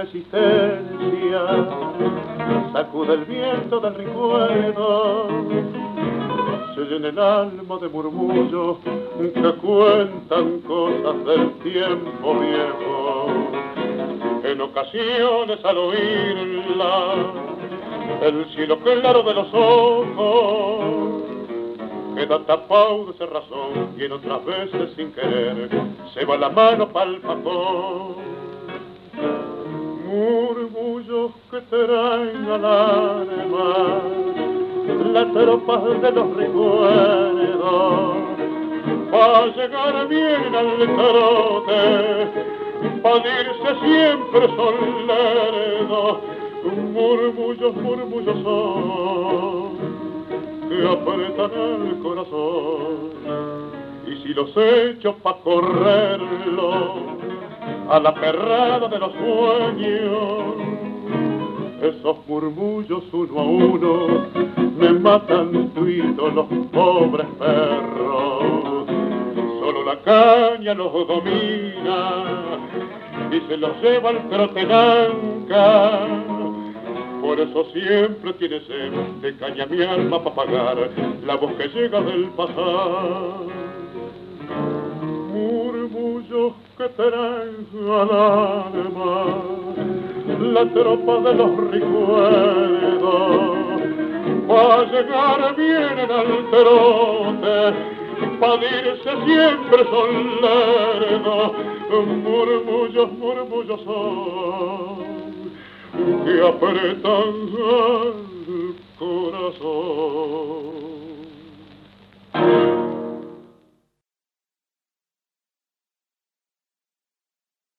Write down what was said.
resistencia, sacude el viento del recuerdo, se llena el alma de murmullos que cuentan cosas del tiempo viejo. En ocasiones al oírla, el cielo claro de los ojos queda tapado de cerrazón y en otras veces sin querer se va la mano pa'l facón. Murmullos que traen al alma las tropas de los recuerdos, pa' llegar bien al trote, pa' irse siempre solerdo. Murmullos, murmullos son que apretan el corazón, y si los echo pa' correrlo a la perrada de los sueños, esos murmullos uno a uno me matan tuitos los pobres perros. Solo la caña los domina y se los lleva al trotenanca. Por eso siempre tiene sed de caña mi alma pa' pagar la voz que llega del pasar. Murmullos que traen al alma la tropa de los recuerdos, pa' llegar bien en el trote, pa' irse siempre solerdo. Murmullos, murmullos son que apretan el corazón.